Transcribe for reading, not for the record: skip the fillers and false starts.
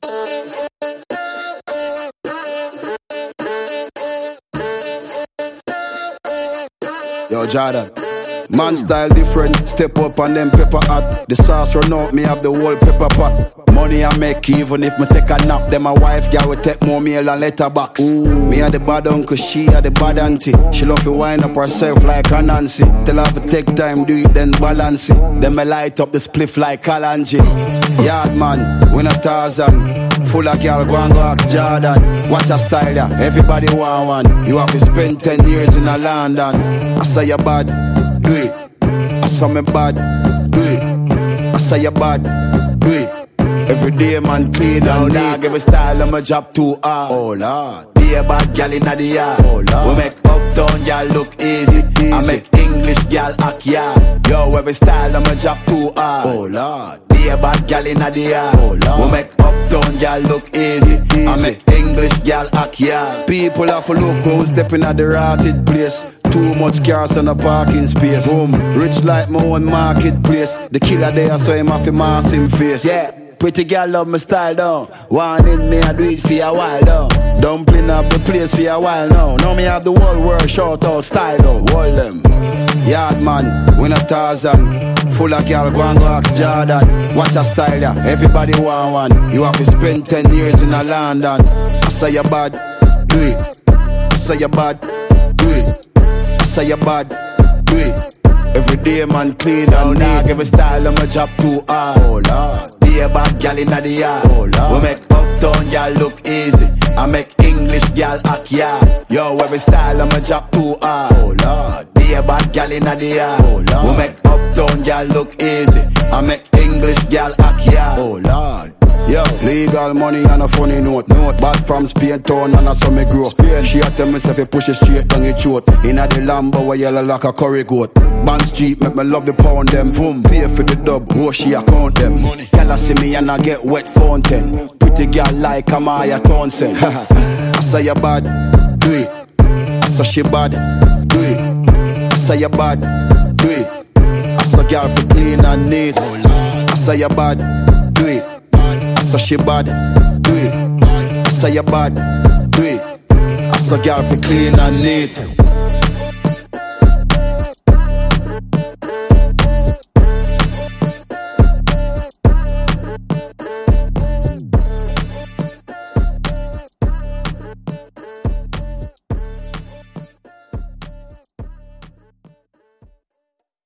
Yo, Jordan. Man style different, step up and then pepper hot. The sauce run out, me have the whole pepper pot. Money I make even if me take a nap. Then my wife girl will take more meal and letterbox. Me a the bad uncle, she a the bad auntie. She love to wind up herself like a Nancy. Tell her to take time, do it then balance it. Then me light up the spliff like Kalanji. Yard man, we not Tarzan. Full of girl, go and go ask Jordan. Watch a style ya, everybody want one. You have to spend 10 years in a London. I say you bad, do it. I saw me bad, do it. I say you bad, do it. Every day man clean and dog. Every style of my job too hard. Oh Lord, be a bad gal inna the yard. Oh Lord, we make uptown gal look easy. I make English gal act yard. Yo, every style of my job too hard. Oh Lord, be a bad gal inna the yard. Oh Lord, we make uptown gal look easy. I make English gal act yard. People have to look who's stepping at the rotted place. Too much cars and a parking space. Boom, rich like my own marketplace. The killer there, so him have to mask him face. Yeah, pretty girl love my style down. One in me, I do it for a while down. Dumpling up the place for a while now. Now me have the whole world shout out style down. Hold them. Yard man, we not Tarzan. Full of girl, go and go ask Jordan. Watch a style ya, everybody want one. You have to spend 10 years in a London. I say you bad, do it. I say you bad, do it. I say you bad, do it. Every day man clean and neat. Every style of my job too hard. Oh Lord, be a bad gal inna the yard. Oh Lord, we make uptown gal look easy. I make English gal act yard. Yo, every style of my job too hard. Oh Lord, be a bad gal inna the yard. Oh Lord, we make uptown gal look easy. I make English gal act yard. Oh Lord. Yo, legal money and a funny note. Bad from Spain town and I saw me grow. Spain, she a tell me if you push it straight down your throat. Inna the Lambo where yellow like a curry goat. Band Street make me love the pound them. Boom, pay for the dub, oh she account them. Girl I see me and I get wet fountain. Pretty girl like Amaya Townsend. I say you bad, do it. I say she bad, do it. I say you bad, do it. I say girl for clean and neat. I say you bad, do it. I say she bad, do it. I say you bad, do it. I say girl for clean and neat.